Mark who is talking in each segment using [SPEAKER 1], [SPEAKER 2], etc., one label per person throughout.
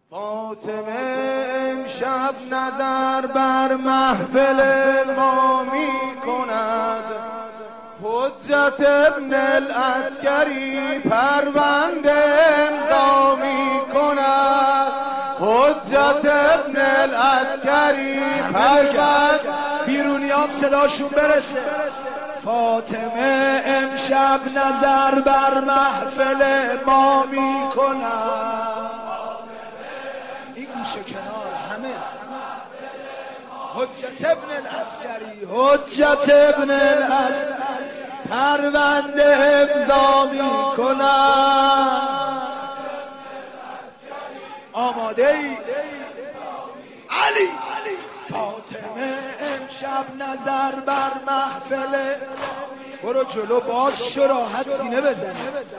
[SPEAKER 1] فاطمه امشب نظر بر محفل ما می کند، حجت ابن العسکری پرونده امضا می کند، حجت ابن العسکری پرونده.
[SPEAKER 2] بیرونیام صداشون برسه. فاطمه امشب نظر بر محفل ما می کند. این گوشه کنار همه. حجت ابن العسکری، حجت ابن العسکری پرونده امضا می کند. آماده ای؟ علی. فاطمه امشب نظر بر محفل. برو جلو، باز شو، راحت سینه بزنه.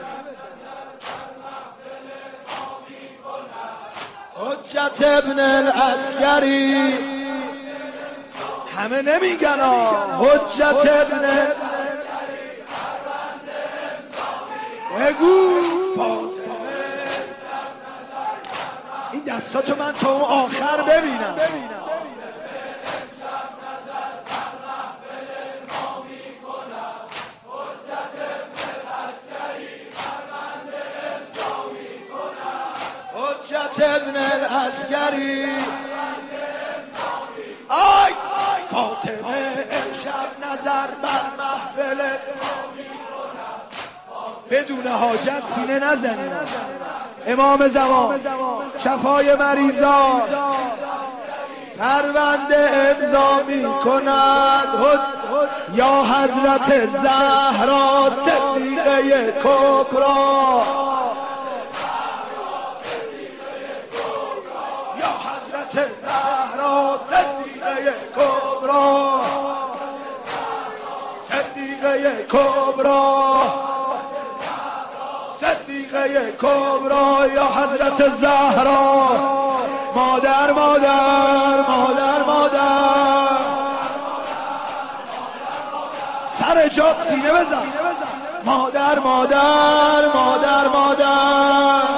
[SPEAKER 2] حجت ابن العسکری همه نمیگن حجت ابن. بگو فاطمه. این دستاتو من تا اون آخر ببینم. حجت ابن العسکری. آی فاطمه امشب نظر بر محفل. بدون حاجت سینه نزنید. امام زمان شفای مریضان پرونده امضا می کند. یا حضرت زهرا صدیقه کبرا، یا حضرت زهرا صدیقه کبرا، صدیقه کبرا، صدیقه کبرا، یا حضرت زهرا. مادر مادر مادر مادر. سر جات سینه بزن. مادر مادر مادر مادر.